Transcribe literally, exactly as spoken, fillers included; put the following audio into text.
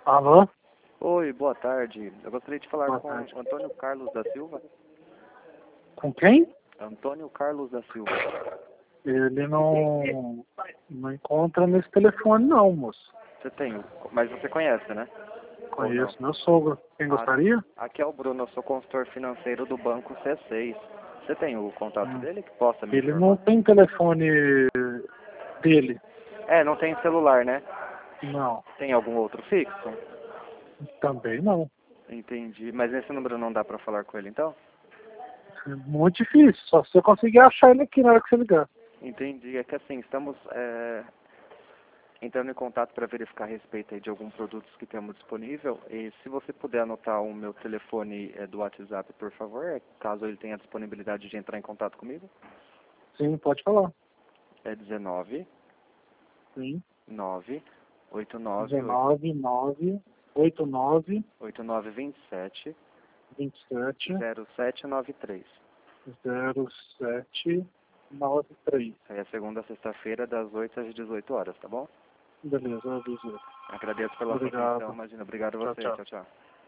Alô? Oi, boa tarde. Eu gostaria de falar Boa com tarde. Antônio Carlos da Silva. Com quem? Antônio Carlos da Silva. Ele não, não encontra nesse telefone não, moço. Você tem, o- mas você conhece, né? Ou não? Conheço meu sogro. Quem gostaria? Aqui é o Bruno, eu sou consultor financeiro do Banco C seis. Você tem o contato Hum. dele que possa me Ele informar? não tem telefone dele. É, não tem celular, né? Não. Tem algum outro fixo? Também não. Entendi. Mas esse número não dá pra falar com ele, então? É muito difícil. Só se você conseguir achar ele aqui na hora que você ligar. Entendi. É que assim, estamos é, entrando em contato para verificar a respeito aí de alguns produtos que temos disponível. E se você puder anotar o meu telefone é, do WhatsApp, por favor, é, caso ele tenha disponibilidade de entrar em contato comigo. Sim, pode falar. É dezenove, Sim. nove, oito nove, dezenove, nove, oito nove, oito nove dois sete, vinte e sete, zero sete nove três. zero sete nove três. Aí é segunda a sexta-feira, das oito às dezoito horas, tá bom? Beleza, eu aviso. Agradeço pela sua Obrigado. atenção, imagina. Obrigado a Tchau, você. tchau. Tchau, tchau.